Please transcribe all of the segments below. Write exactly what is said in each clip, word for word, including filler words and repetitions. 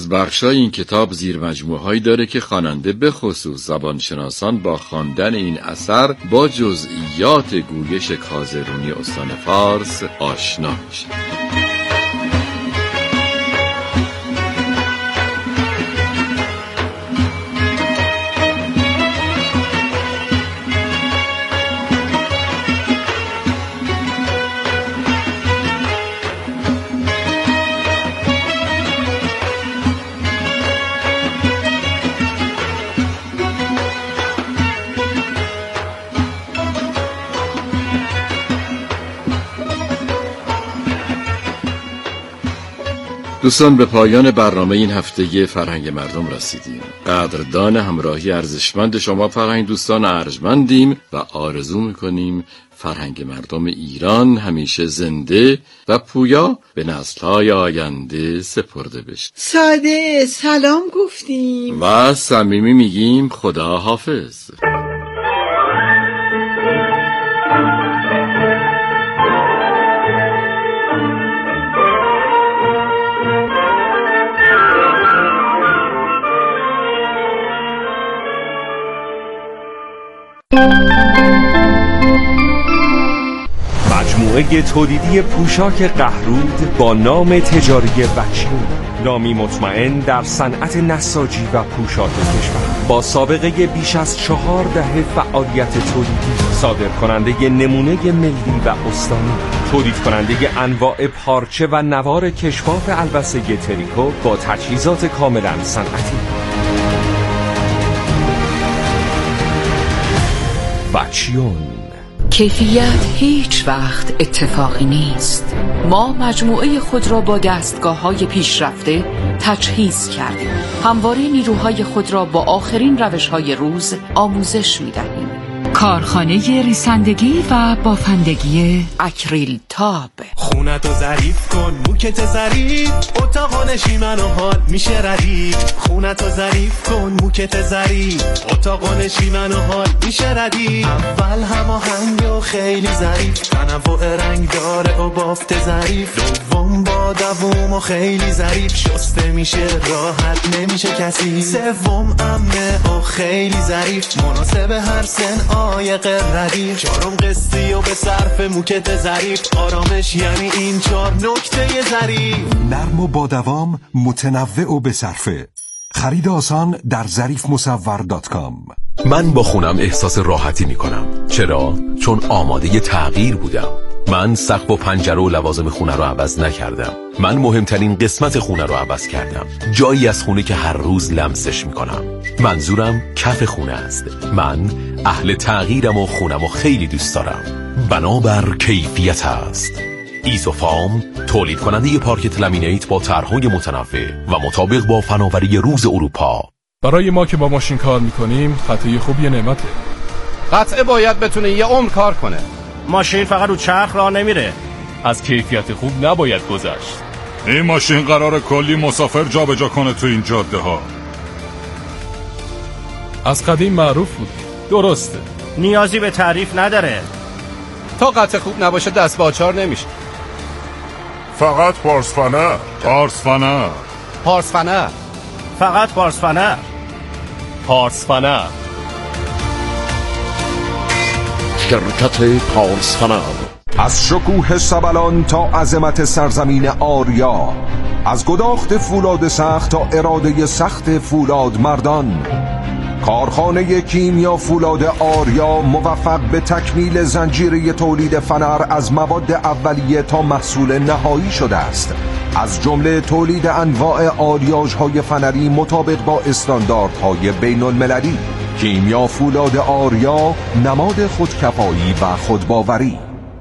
از بخشای این کتاب زیر مجموعه هایی داره که خواننده به خصوص زبانشناسان با خواندن این اثر با جزئیات گویش کازرونی استان فارس آشنا میشه. دوستان، به پایان برنامه این هفته فرهنگ مردم رسیدیم. قدردان همراهی ارزشمند شما فرهنگ دوستان ارجمندیم و آرزو میکنیم فرهنگ مردم ایران همیشه زنده و پویا به نسل‌های آینده سپرده بشه. ساده سلام گفتیم و صمیمی میگیم خدا حافظ. مجموعه تولیدی پوشاک قهرود با نام تجاری وچیون، نامی مطمئن در صنعت نساجی و پوشاک کشور، با سابقه بیش از چهار دهه فعالیت تولیدی، صادر کننده نمونه ملی و استانی، تولید کننده انواع پارچه و نوار کشواف البسه تریکو با تجهیزات کاملا صنعتی. وچیون، کیفیت هیچ وقت اتفاقی نیست. ما مجموعه خود را با دستگاه‌های پیشرفته تجهیز کردیم. همواره نیروهای خود را با آخرین روش‌های روز آموزش می‌دهیم. کارخانه ریسندگی و بافندگی اکریل تاب. خونتو ظریف کن، موکت ظریف، اتاق نشیمن و حال میشه ردیف. خونتو ظریف کن، موکت ظریف، اتاق نشیمن و حال میشه ردیف. اول هماهنگ و خیلی ظریف، تنوع رنگ داره و بافت ظریف. دوم با دوم و خیلی ظریف، شسته میشه راحت نمیشه کسی. سوم عمه و خیلی ظریف، مناسب هر سن آیق ردیف. چهارم قسطی و به صرف موکت ظریف، آرامش یعنی این چهار نکته ظریف. نرم و با دوام، متنوع و به صرفه. خرید آسان در ظریف مصور دات کام. من با خونم احساس راحتی میکنم. چرا؟ چون آماده تغییر بودم. من سقف و پنجره و لوازم خونه رو عوض نکردم. من مهمترین قسمت خونه رو عوض کردم. جایی از خونه که هر روز لمسش میکنم. منظورم کف خونه است. من اهل تغییرم و خونم رو خیلی دوست دارم. بنابر کیفیت است. ایزوفام، تولید کننده پارکت لامینیت با طرح‌های متنوع و مطابق با فناوری روز اروپا. برای ما که با ماشین کار میکنیم قطعه خوب یه نعمته. قطعه باید بتونه یه عمر کار کنه. ماشین فقط رو چرخ راه نمیره. از کیفیت خوب نباید گذشت. این ماشین قراره کلی مسافر جابجا کنه تو این جاده ها. از قدیم معروف بود. درسته. نیازی به تعریف نداره. تا قطعه خوب نباشه دست به آچار نمیشه. فقط پارس فنر. پارس فنر. پارس فنر. فقط پارس فنر. پارس فنر. شرکت پارس فنر. از شکوه سبلان تا عظمت سرزمین آریا، از گداخت فولاد سخت تا اراده سخت فولاد مردان، کارخانه کیمیا فولاد آریا موفق به تکمیل زنجیره تولید فنر از مواد اولیه تا محصول نهایی شده است. از جمله تولید انواع آلیاژهای فنری مطابق با استانداردهای بین المللی. کیمیا فولاد آریا، نماد خودکفایی و خودباوری.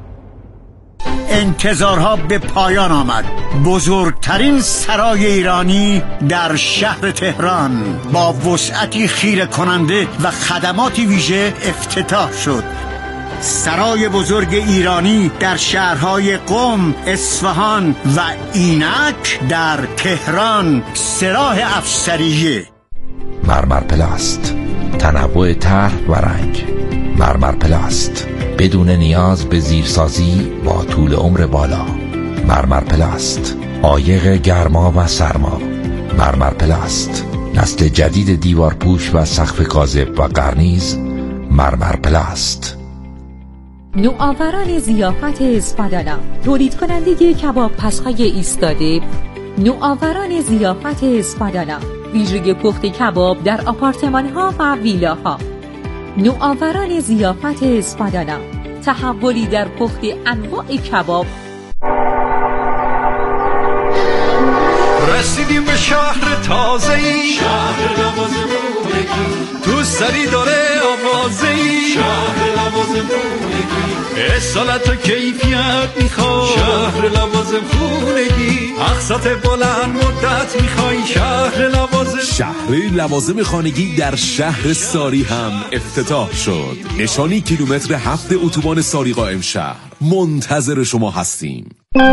انتظارها به پایان آمد. بزرگترین سرای ایرانی در شهر تهران با وسعتی خیره کننده و خدماتی ویژه افتتاح شد. سرای بزرگ ایرانی در شهرهای قم، اصفهان و اینک در تهران، سراح افسریه. مرمر پلاست، تنوع طرح و رنگ. مرمر پلاست، بدون نیاز به زیرسازی با طول عمر بالا. مرمر پلاست، عایق گرما و سرما. مرمر پلاست. نسل جدید دیوارپوش و سقف کاذب و قرنیز مرمر پلاست. نوآوران ضیافت اسپادانا، تولید کننده کباب پس‌های ایستاده. نوآوران ضیافت اسپادانا، ویژگی پخت کباب در آپارتمان‌ها و ویلاها. نوآوران ضیافت اسپادانا، تحولی در پخت انواع کباب. رسیدیم به شهر تازه‌ای، شهر لوازم خونگی، تو سری داره آوازه‌ای، شهر لوازم خونگی، اصالت و کیفیت میخوای، شهر لوازم خونگی، اقساط بلند مدت میخوای، شهر لوازم. شهر لوازم خانگی در شهر ساری هم افتتاح شد. نشانی کیلومتر هفت اتوبان ساری قائم شهر. منتظر شما هستیم.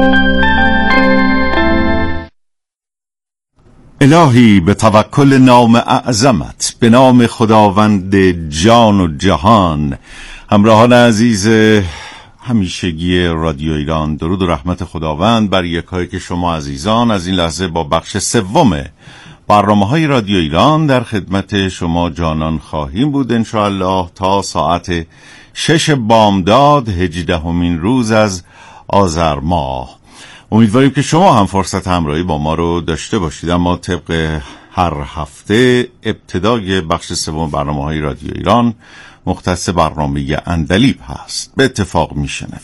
الهی به توکل نام اعظمت، به نام خداوند جان و جهان. همراهان عزیز همیشگی رادیو ایران، درود و رحمت خداوند بر یکایی که شما عزیزان از این لحظه با بخش سوم برنامه‌های رادیو ایران در خدمت شما جانان خواهیم بود انشاءالله تا ساعت شش بامداد، هجدهمین روز از آذر ماه. امیدواریم که شما هم فرصت همراهی با ما رو داشته باشید. اما طبق هر هفته ابتدای بخش سوم برنامه‌های رادیو ایران مختص برنامه عندلیب هست. به اتفاق میشنویم.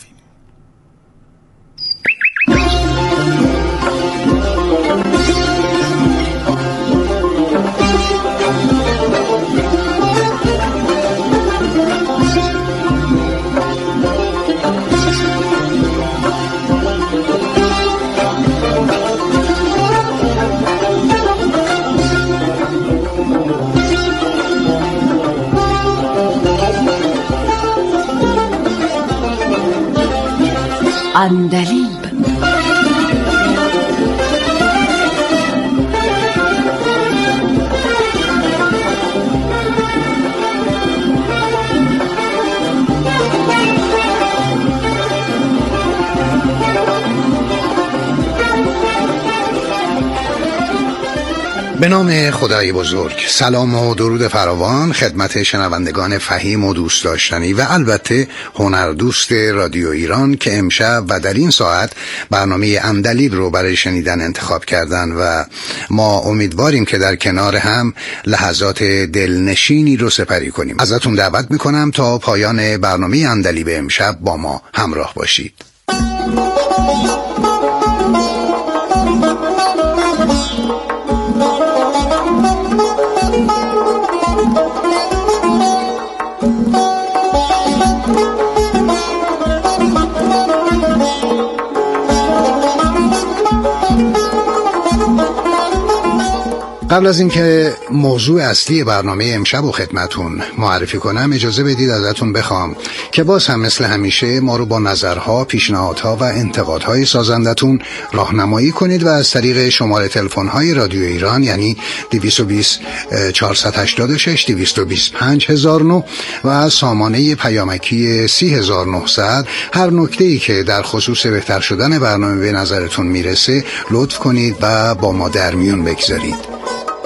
عندلیب. به نام خدای بزرگ. سلام و درود فراوان خدمت شنوندگان فهیم و دوست داشتنی و البته هنردوست رادیو ایران که امشب و در این ساعت برنامه عندلیب رو برای شنیدن انتخاب کردن و ما امیدواریم که در کنار هم لحظات دلنشینی رو سپری کنیم. ازتون دعوت میکنم تا پایان برنامه عندلیب امشب با ما همراه باشید. قبل از اینکه موضوع اصلی برنامه امشب و خدمتون معرفی کنم، اجازه بدید ازتون بخوام که باز هم مثل همیشه ما رو با نظرها، پیشنهادها و انتقادهای سازندتون راهنمایی کنید و از طریق شماره تلفن‌های رادیو ایران یعنی دویست و بیست چهارصد و هشتاد و شش دویست و بیست و پنج هزار و نه و سامانه پیامکی سی هزار و نهصد هر نکته‌ای که در خصوص بهتر شدن برنامه به نظرتون میرسه لطف کنید و با ما در میون بگذارید.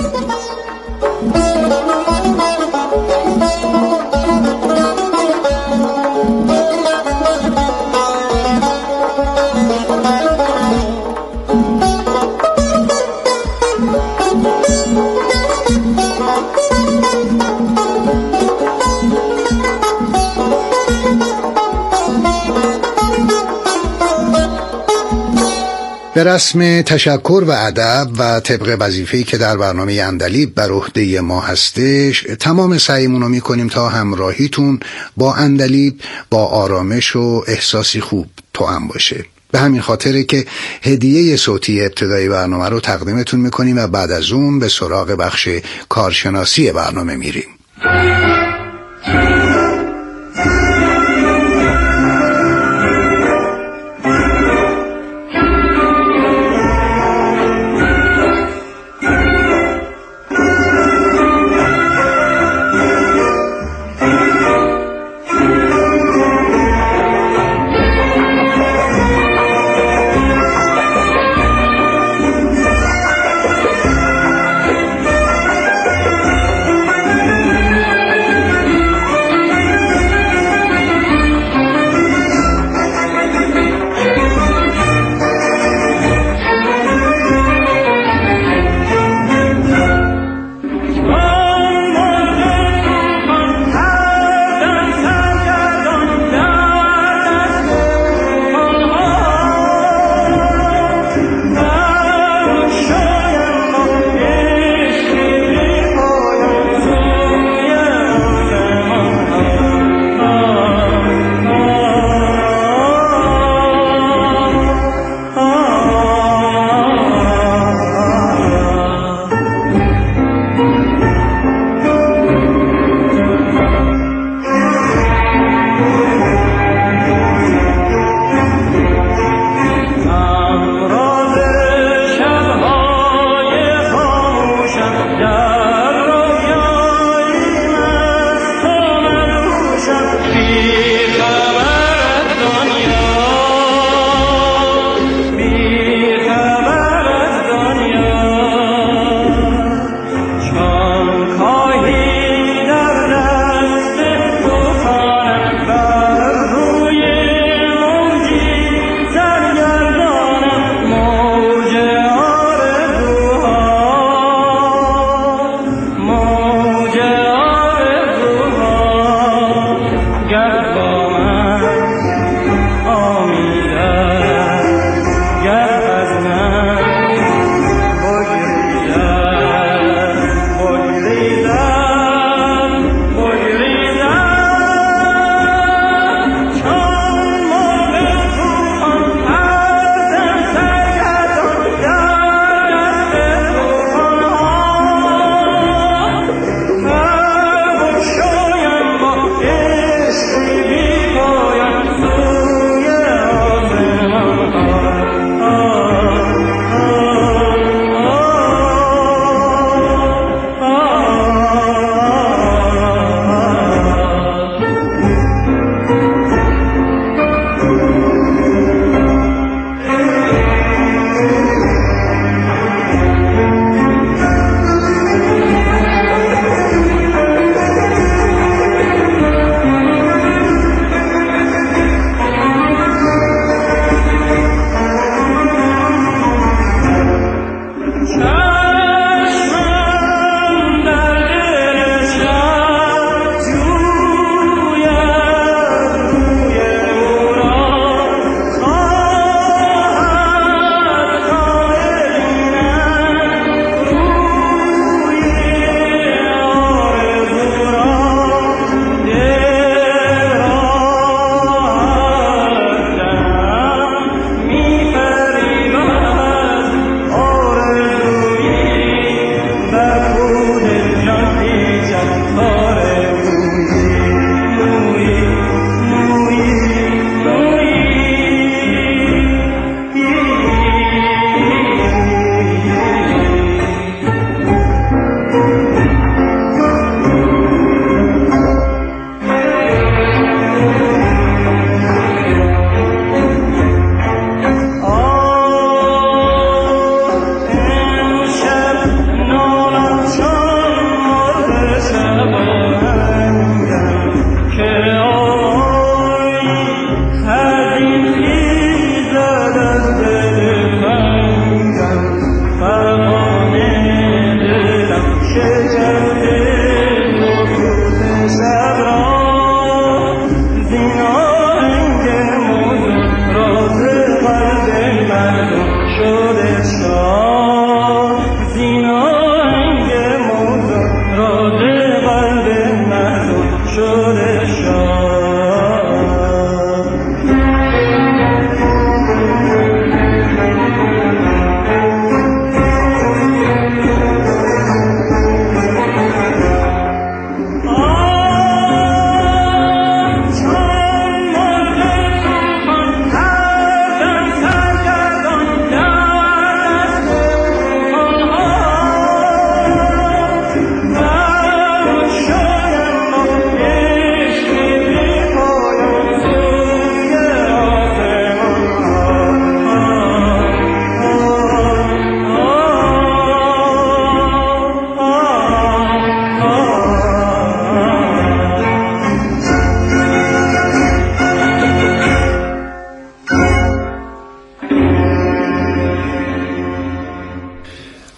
به رسم تشکر و ادب و طبق وظیفه‌ای که در برنامه عندلیب بر عهده ما هستش، تمام سعیمون رو می‌کنیم تا همراهیتون با عندلیب با آرامش و احساسی خوب توأم باشه. به همین خاطره که هدیه صوتی ابتدای برنامه رو تقدیمتون می‌کنیم و بعد از اون به سراغ بخش کارشناسی برنامه میریم.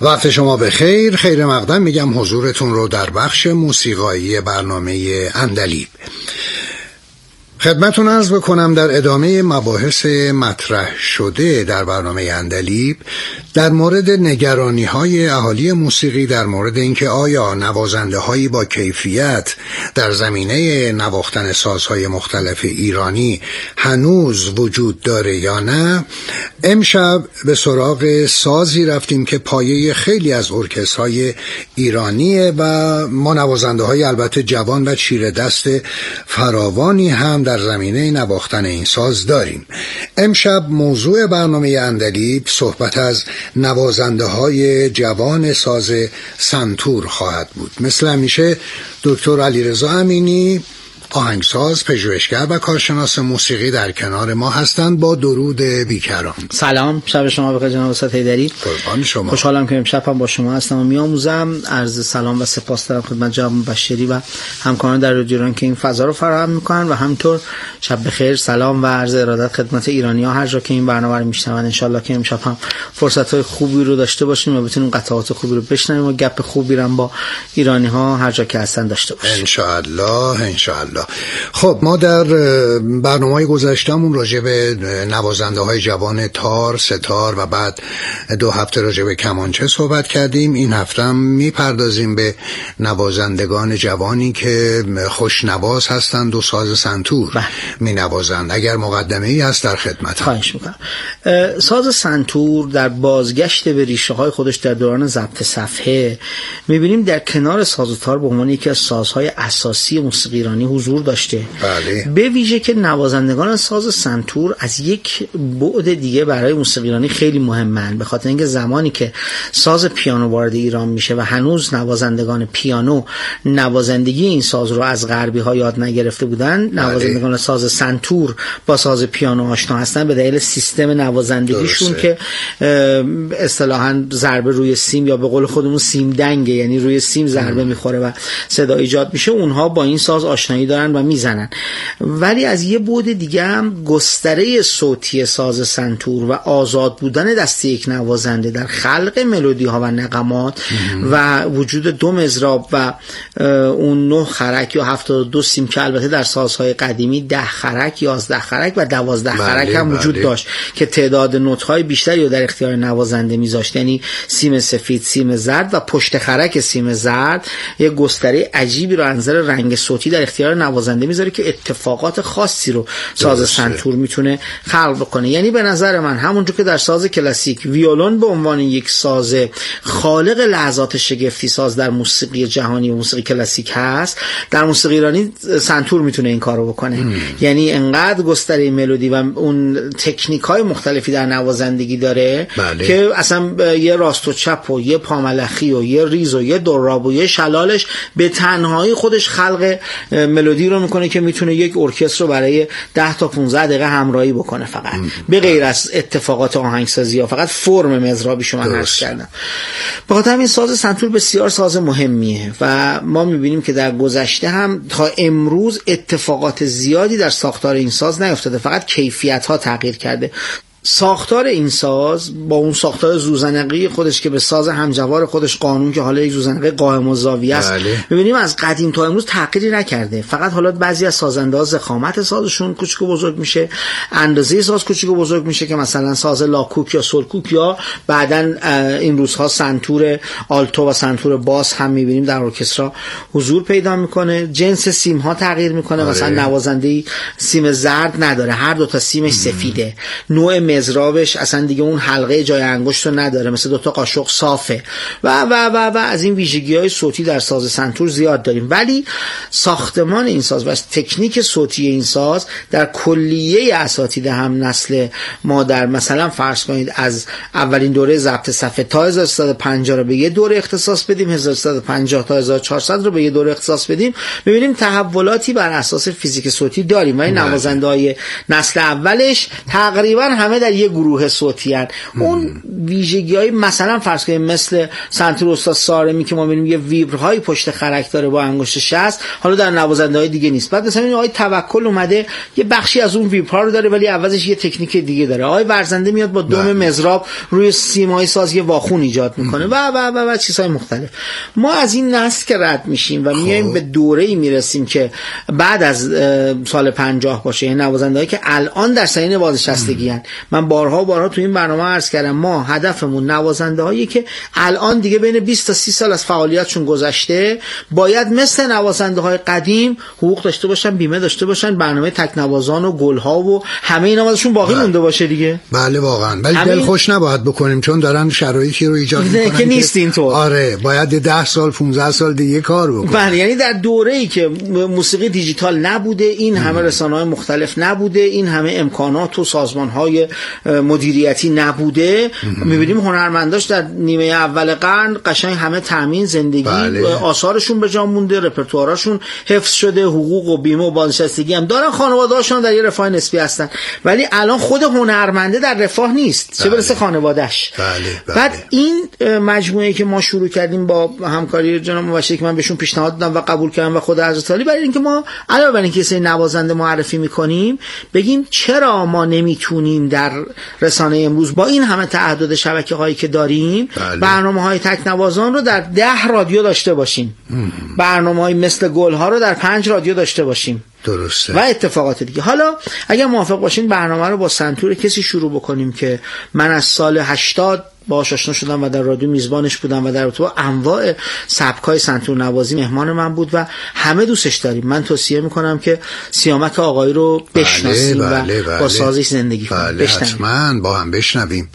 وقت شما به خیر. خیر مقدم میگم حضورتون رو در بخش موسیقایی برنامه عندلیب. خدمتون عرض بکنم در ادامه مباحث مطرح شده در برنامه عندلیب در مورد نگرانی های اهالی موسیقی در مورد اینکه آیا نوازنده هایی با کیفیت در زمینه نواختن سازهای مختلف ایرانی هنوز وجود داره یا نه، امشب به سراغ سازی رفتیم که پایه خیلی از ارکسترهای ایرانیه و ما نوازنده های البته جوان و چیره دست فراوانی هم در زمینه نواختن این ساز داریم. امشب موضوع برنامه عندلیب صحبت از نوازنده های جوان ساز سنتور خواهد بود. مثل همیشه دکتر علیرضا امینی، آهنگساز، پژوهشگر و کارشناس موسیقی در کنار ما هستند با درود بیکران. سلام، شب شما بخیر جناب استاد حیدری. قربان شما. خوشحالم که امشب هم با شما هستم و میآموزم. عرض سلام و سپاس دارم خدمت جناب مبشری و همکاران در رادیو ایران که این فضا رو فراهم میکنن و همینطور شب بخیر، سلام و عرض ارادت خدمت ایرانی‌ها هر جا که این برنامه رو میشنون. ان شاءالله که امشب هم فرصت‌های خوبی رو داشته باشیم و بتونیم قطعات خوبی رو بشنویم و گپ خوبی رو با ایرانی‌ها هر جا که هستن داشته باشیم. ان شاءالله ان شاءالله. خب ما در برنامه‌های گذشته‌مون راجع به نوازنده‌های جوان تار، ستار و بعد دو هفته راجع به کمانچه صحبت کردیم. این هفته هم میپردازیم به نوازندگان جوانی که خوشنواز هستند و ساز سنتور مینوازند. اگر مقدمه‌ای هست در خدمتم. خواهش می‌کنم. ساز سنتور در بازگشت به ریشه‌های خودش در دوران ضبط صفحه می‌بینیم در کنار ساز و تار به عنوان یکی از سازهای اساسی موسیقی ایرانی حضور داشته. بله. به ویژه که نوازندگان ساز سنتور از یک بعد دیگه برای موسیقی ایرانی خیلی مهمن، به خاطر اینکه زمانی که ساز پیانو وارد ایران میشه و هنوز نوازندگان پیانو نوازندگی این ساز رو از غربی ها یاد نگرفته بودن، بله. نوازندگان ساز سنتور با ساز پیانو آشنا هستن به دلیل سیستم نوازندگیشون که اصطلاحاً ضربه روی سیم یا به قول خودمون سیم دنگه، یعنی روی سیم ضربه میخوره و صدا ایجاد میشه. اونها با این ساز آشنایی دارن و میزنن. ولی از یه بعد دیگه هم گستره صوتی ساز سنتور و آزاد بودن دست یک نوازنده در خلق ملودی ها و نغمات و وجود دو مضراب و اون نه خرک یا هفتاد و دو سیم که البته در سازهای قدیمی ده خرک، یازده خرک و دوازده خرک هم وجود بله. داشت که تعداد نوت‌های بیشتری رو در اختیار نوازنده میذاشت، یعنی سیم سفید، سیم زرد و پشت خرک سیم زرد. یه گستره عجیبی رو از نظر رنگ صوتی در اختیار نوازنده میذاره که اتفاقات خاصی رو ساز درسته. سنتور میتونه خلق بکنه. یعنی به نظر من همونجور که در ساز کلاسیک ویولون به عنوان یک ساز خالق لحظات شگفتی ساز در موسیقی جهانی و موسیقی کلاسیک هست، در موسیقی ایرانی سنتور میتونه این کارو بکنه. ام. یعنی انقدر گستره ملودی و اون تکنیک‌های مختلفی در نوازندگی داره بله. که اصلا یه راست و چپ و یه پاملخی و یه ریز و یه دراب و یه شلالش به تنهایی خودش خلق ملودی رو میکنه که میتونه یک ارکستر رو برای ده تا پانزده دقیقه همراهی بکنه فقط ام. به غیر از اتفاقات آهنگسازی ها فقط فرم مضرابی شما عرض کردم. به خاطر همین ساز سنتور بسیار ساز مهمیه و ما میبینیم که در گذشته هم تا امروز اتفاقات زیادی در ساختار این ساز نیفتاده، فقط کیفیت ها تغییر کرده. ساختار این ساز با اون ساختار زوزنقی خودش که به ساز همجوار خودش قانون که حالا یک زوزنقی قائم الزاویه است بله. می‌بینیم از قدیم تا امروز تغییری نکرده، فقط حالا بعضی از سازنده‌ها ضخامت سازشون کوچیک و بزرگ میشه، اندازه ساز کوچیک و بزرگ میشه که مثلا ساز لاکوک یا سولکوک یا بعداً این روزها سنتور آلتو و سنتور باس هم می‌بینیم در ارکسترا حضور پیدا میکنه. جنس سیم ها تغییر میکنه آره. مثلا نوازنده سیم زرد نداره، هر دو تا سیمش سفیده، نوع مضرابش اصلا دیگه اون حلقه جای انگشت رو نداره، مثل دو تا قاشق صافه و و و و از این ویژگی‌های صوتی در ساز سنتور زیاد داریم. ولی ساختمان این ساز و تکنیک صوتی این ساز در کلیه اساتید هم نسل ما در مثلا فرض کنید از اولین دوره ضبط صفحه تا هزار و سیصد و پنجاه رو به یه دوره اختصاص بدیم، هزار و سیصد و پنجاه تا هزار و چهارصد رو به یه دوره اختصاص بدیم، ببینیم تحولاتی بر اساس فیزیک صوتی داریم و این نوازنده‌های نسل اولش تقریبا همه در یه گروه صوتی هن. اون ویژگی های مثلا فرض کنیم مثل سنتور استاد سارمی که ما می‌بینیم یه ویبرهای پشت خرک داره با انگشت شست، حالا در نوازنده های دیگه نیست. بعد مثلا این آقای توکل اومده یه بخشی از اون ویبرها رو داره ولی عوضش یه تکنیک دیگه داره. آقای ورزنده میاد با دم مضراب روی سیمای ساز یه واخون ایجاد میکنه و و و و چیزهای مختلف. ما از این نسل که رد میشیم و میایم به دوره‌ای میرسیم که بعد از سال پنجاه باشه، یعنی نوازنده‌هایی که الان در سن بازنشستگی ان. من بارها بارها تو این برنامه عرض کردم ما هدفمون نوازنده‌هایی که الان دیگه بین بیست تا سی سال از فعالیتشون گذشته باید مثل نوازنده‌های قدیم حقوق داشته باشن، بیمه داشته باشن، برنامه تکنوازان و گل‌ها و همه اینا ازشون باقی مونده باشه دیگه. بله واقعا، ولی دل خوش نباید بکنیم چون دارن شرایطی رو ایجاد می‌کنن که نیست اینطور. آره باید ده سال پانزده سال دیگه کار بکنیم. بله، یعنی در دوره‌ای که موسیقی دیجیتال نبوده، این همه رسانه‌های مختلف نبوده، این همه امکانات و سازمان‌های مدیریتی نبوده، می‌بینیم هنرمنداش در نیمه اول قرن قشنگ همه تامین زندگی، بله. آثارشون به جا مونده، رپرتواراشون حفظ شده، حقوق و بیمه و بازنشستگی هم دارن، خانواده‌هاشون در یه رفاه نسبی هستن. ولی الان خود هنرمنده در رفاه نیست، چه برسه خانواده‌اش. بله. بله. بعد این مجموعه‌ای که ما شروع کردیم با همکاری جناب مبشری که من بهشون پیشنهاد دادم و قبول کردم و خود حضرت علی، برای اینکه ما علاوه بر اینکه سری نوازنده معرفی می‌کنیم بگیم چرا ما نمیتونیم در رسانه امروز با این همه تعدد شبکه‌هایی که داریم بله. برنامه‌های تکنوازان رو در ده رادیو داشته باشیم، برنامه‌های مثل گل‌ها رو در پنج رادیو داشته باشیم. درسته. و اتفاقات دیگه. حالا اگر موافق باشین برنامه رو با سنتور کسی شروع بکنیم که من از سال هشتاد باهاش آشنا شدم و در رادیو میزبانش بودم و در تو انواع سبکای سنتور نوازی مهمان من بود و همه دوستش داریم. من توصیه میکنم که سیامک آقایی رو بشناسیم بله، بله، و بله. با سازش زندگی کنیم. بله حتما با هم بشنویم.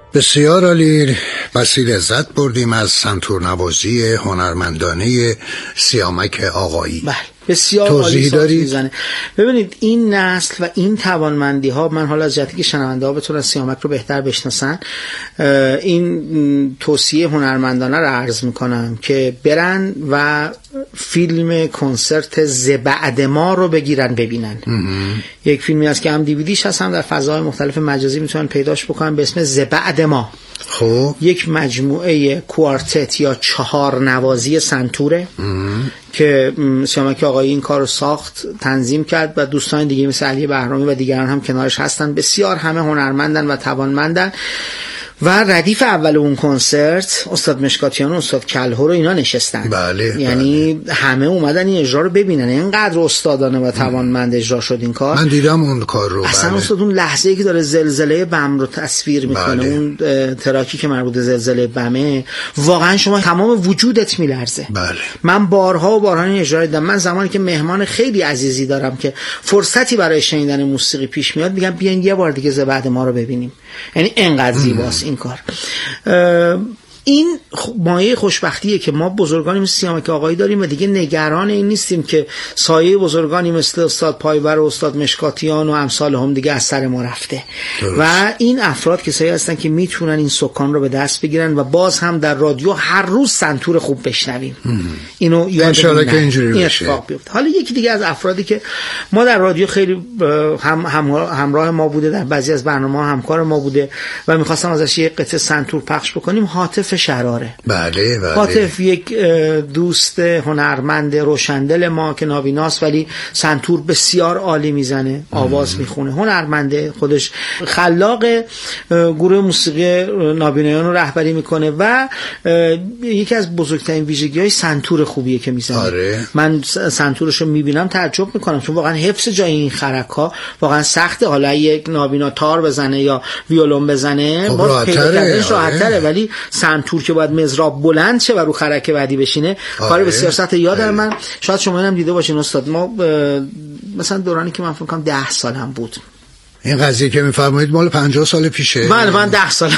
بسیار عالی. بسی لذت بردیم از سنتور نوازی هنرمندانه سیامک آقایی. بله بسیار توضیح دارید؟ ببینید این نسل و این توانمندی ها، من حالا از جهتی که شنونده ها بتونن سیامک رو بهتر بشناسن این توصیه هنرمندانه رو عرض میکنم که برن و فیلم کنسرت ز بعد ما رو بگیرن ببینن. یک فیلمی هست که هم دیویدیش هست هم در فضای مختلف مجازی میتونن پیداش بکنن به اسم ز بعد ما. خب یک مجموعه کوارتت یا چهار نوازی سنتوره که سیامک آقایی این کار رو ساخت، تنظیم کرد و دوستان دیگه مثل علی بهرامی و دیگران هم کنارش هستن. بسیار همه هنرمندن و توانمندن و ردیف اول اون کنسرت استاد مشکاتیان و استاد کلهر و اینا نشستن. بله یعنی بله. همه اومدن این اجرا رو ببینن. اینقدر استادانه و توانمند اجرا شد این کار. من دیدم اون کار رو. اصلا بله. استاد اون لحظه‌ای که داره زلزله بم رو تصویر میکنه، بله. اون تراکی که مربوط به زلزله بمه، واقعا شما تمام وجودت میلرزه. بله. من بارها و بارها این اجرا دیدم. من زمانی که مهمان خیلی عزیزی دارم که فرصتی برای شنیدن موسیقی پیش میاد، میگم بیاین یه بار دیگه ز بعد ما رو ببینیم. یعنی انقدر زیباست این کار. این مایه خوشبختیه که ما بزرگانی مثل سیامک آقایی داریم و دیگه نگران این نیستیم که سایه بزرگانی مثل استاد پایور و استاد مشکاتیان و امثال هم دیگه از سر ما رفته. درست. و این افراد کسایی هستن که میتونن این سکان رو به دست بگیرن و باز هم در رادیو هر روز سنتور خوب بشنویم. اینو انشالله که اینجوری بشه. حالا یکی دیگه از افرادی که ما در رادیو خیلی هم, هم همراه ما بوده، در بعضی از برنامه‌ها همکار ما بوده و می‌خواستم ازش یک قطعه سنتور پخش بکنیم، هاتف شراره. بله بله. هاتف یک دوست هنرمند روشندل ما که نابیناست ولی سنتور بسیار عالی میزنه، آواز میخونه، هنرمنده، خودش خلاق گروه موسیقی نابینایان رو رهبری میکنه و یکی از بزرگترین ویژگی‌های سنتور خوبیه که میزنه. آره. من سنتورش رو میبینم تعجب میکنم چون واقعا حفظ جای این خرک‌ها واقعا سخته. حالا یک نابینا تار بزنه یا ویولون بزنه خب باز پیدا کردنش راحت‌تره، آره. ولی سنتور که باید مزراب بلند شه و رو خرک بعدی بشینه آره. کار بسیار سخته. یادم من شاید شما هم دیده باشین استاد، ما مثلا دورانی که من فکر کنم ده سالم بود. این قضیه که میفرمایید مال پنجاه سال پیشه. بله من ده سالم